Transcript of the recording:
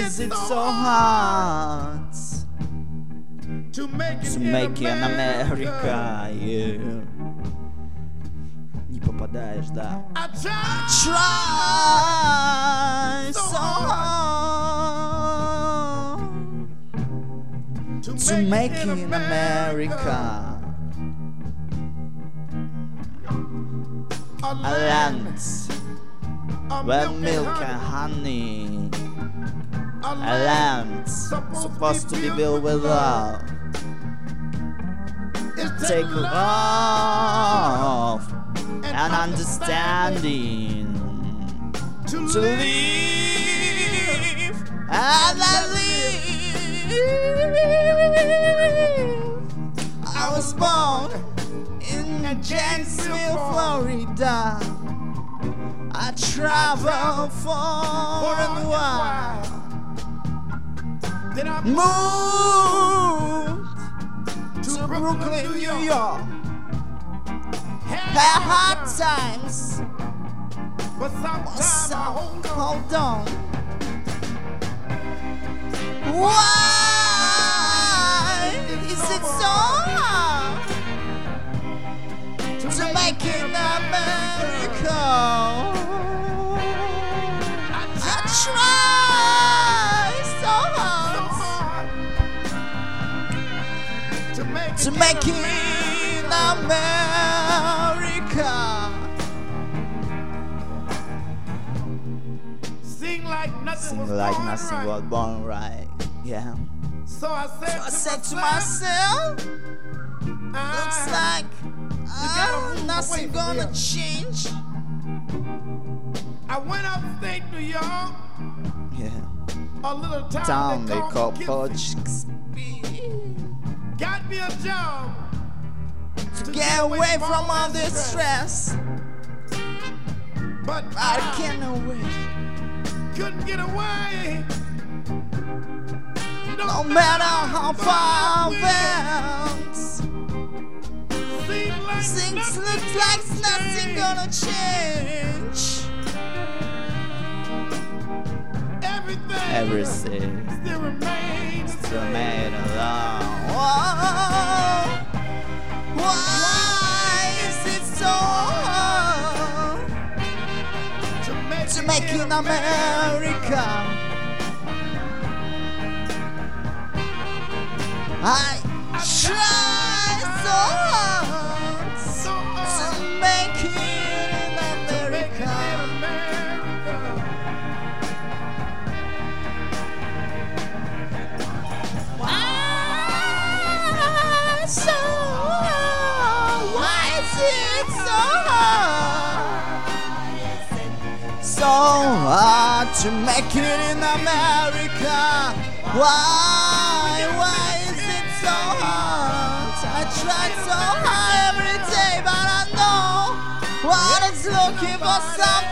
is it so hard to make it in America? Yeah. Не попадаешь, да. I Try so hard to make it in America. A land where milk and honey. A land supposed to be built with love. Take love and understanding to live and live. I was born in Jacksonville, Florida. I traveled far and wide. Then I Moved to Brooklyn, New York. Had hard times, but sometimes I hold on. Why is it so hard to make it in America? I try so hard to make it in America. Sing like nothing was born right. Yeah. So I said to myself, looks like nothing gonna change. I went upstate New York, Yeah. a little Town they call Poughkeepsie. Got me a job To get away from all this stress, but I can't away. couldn't get away. No matter how far I went, things look like nothing gonna change. Everything still remains remain alone. Whoa. Why is it so hard to make it in America? I try so hard to make it in America. Why so hard? Why is it so hard? So hard to make it in America. Why is it so hard? I try so hard every day, but I know what is looking for something.